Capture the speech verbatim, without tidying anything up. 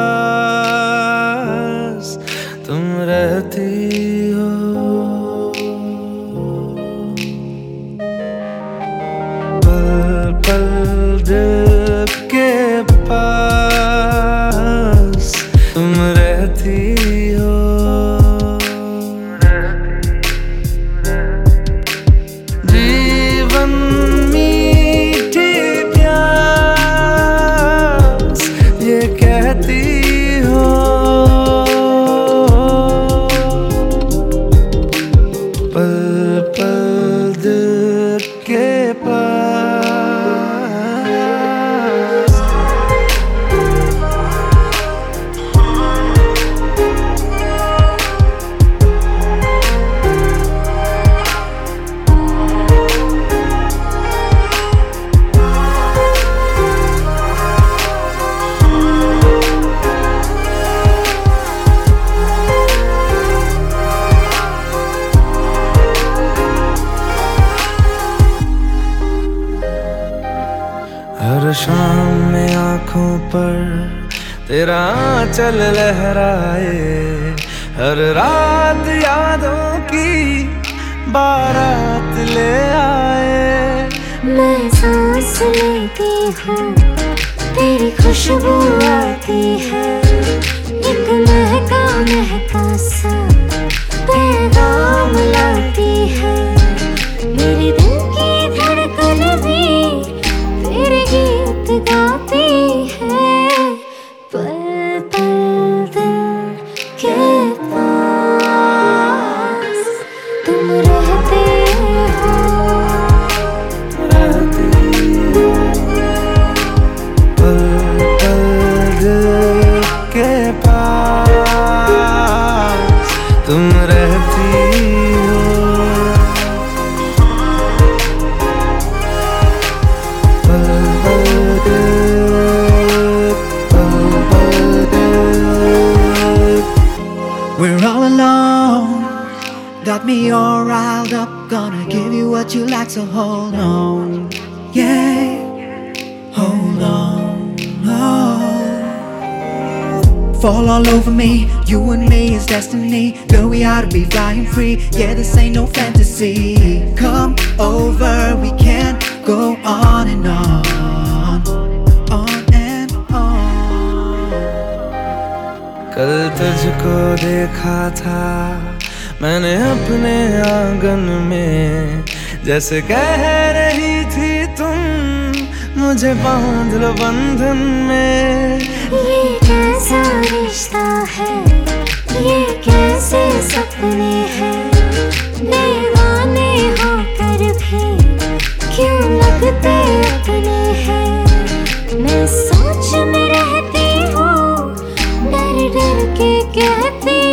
पास तुम रहती हो। पल पल दिल के पास तुम रहती हो। जीवन मीठी प्यास ये कहती हो। पल पल दिल के पास। हर शाम में आँखों पर तेरा आंचल लहराए, हर रात यादों की बारात ले आए। मैं सांस लेती हूँ तेरी खुशबू आती है, एक महका महका सा पैगाम लाती है। मेरे दिल की धड़कन भी तेरे गीत गाती है। पल पल दिल के पास तुम रहते हो। रहती हो। पल पल दिल के पास तुम रहती हो। We're all alone, got me all riled up. Gonna give you what you like, so hold on. Yeah, hold on. Oh. Fall all over me, you and me is destiny. Girl, we ought to be flying free. Yeah, this ain't no fantasy. Come over, we can go on and on. On and on. कल तुझको देखा था मैंने अपने आंगन में, जैसे कह रही थी तुम मुझे बांध लो बंधन में। ये कैसा रिश्ता है, ये कैसे सपने हैं, दीवाने होकर भी क्यों लगते अपने हैं। मैं सोच में रहती हूँ, डर डर के कहती